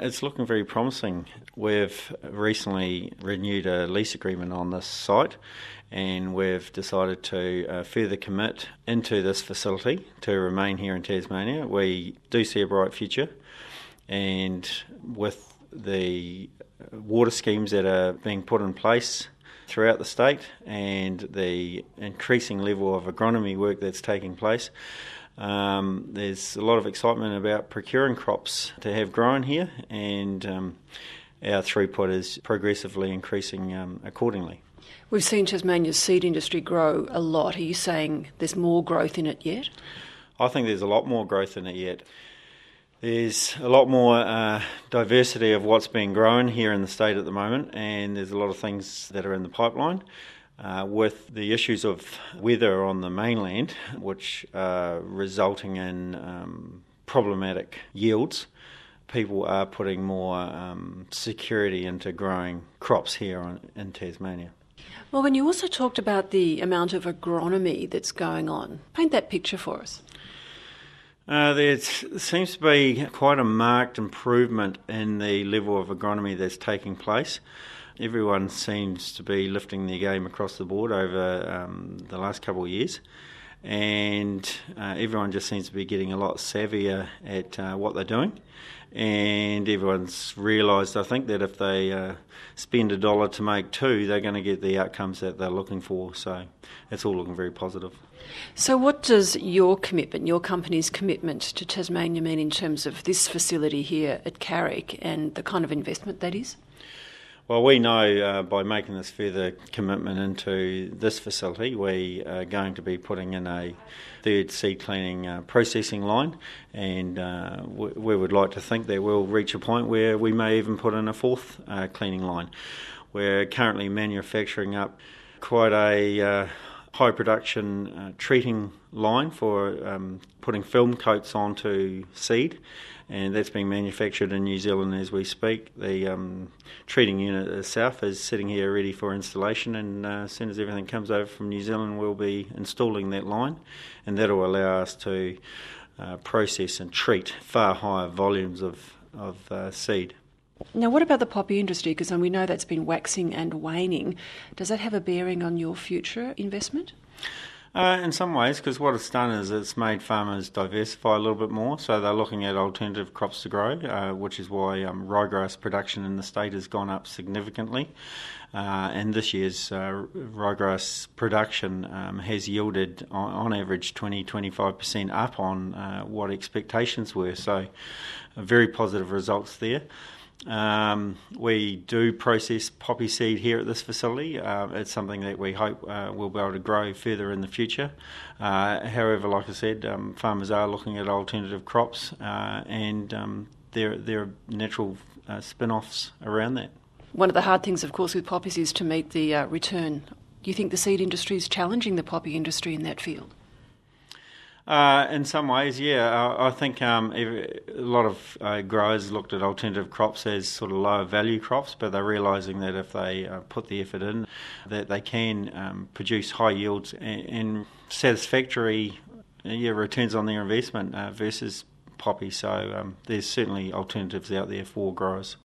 It's looking very promising. We've recently renewed a lease agreement on this site, and we've decided to further commit into this facility to remain here in Tasmania. We do see a bright future, and with the water schemes that are being put in place throughout the state and the increasing level of agronomy work that's taking place, there's a lot of excitement about procuring crops to have grown here, and our throughput is progressively increasing accordingly. We've seen Tasmania's seed industry grow a lot. Are you saying there's more growth in it yet? I think there's a lot more growth in it yet. There's a lot more diversity of what's being grown here in the state at the moment, and there's a lot of things that are in the pipeline. With the issues of weather on the mainland, which are resulting in problematic yields, people are putting more security into growing crops here in Tasmania. Well, when you also talked about the amount of agronomy that's going on, paint that picture for us. There seems to be quite a marked improvement in the level of agronomy that's taking place. Everyone seems to be lifting their game across the board over the last couple of years, and everyone just seems to be getting a lot savvier at what they're doing, and everyone's realised, I think, that if they spend $1 to make $2, they're going to get the outcomes that they're looking for, so it's all looking very positive. So what does your commitment, your company's commitment to Tasmania mean in terms of this facility here at Carrick and the kind of investment that is? Well, we know by making this further commitment into this facility, we are going to be putting in a third seed cleaning processing line, and we would like to think that we'll reach a point where we may even put in a fourth cleaning line. We're currently manufacturing up quite a high production treating line for putting film coats onto seed, and that's being manufactured in New Zealand as we speak. The treating unit itself is sitting here ready for installation, and as soon as everything comes over from New Zealand, we'll be installing that line, and that will allow us to process and treat far higher volumes of seed. Now, what about the poppy industry? Because we know that's been waxing and waning. Does that have a bearing on your future investment? In some ways, because what it's done is it's made farmers diversify a little bit more, so they're looking at alternative crops to grow, which is why ryegrass production in the state has gone up significantly. And this year's ryegrass production has yielded, on average, 20-25% up on what expectations were, so very positive results there. We do process poppy seed here at this facility. It's something that we hope we'll be able to grow further in the future. However, like I said, farmers are looking at alternative crops, and there are natural spin-offs around that. One of the hard things, of course, with poppies is to meet the return. Do you think the seed industry is challenging the poppy industry in that field? In some ways, yeah. I think a lot of growers looked at alternative crops as sort of lower value crops, but they're realising that if they put the effort in, that they can produce high yields and satisfactory returns on their investment versus poppy. So there's certainly alternatives out there for growers.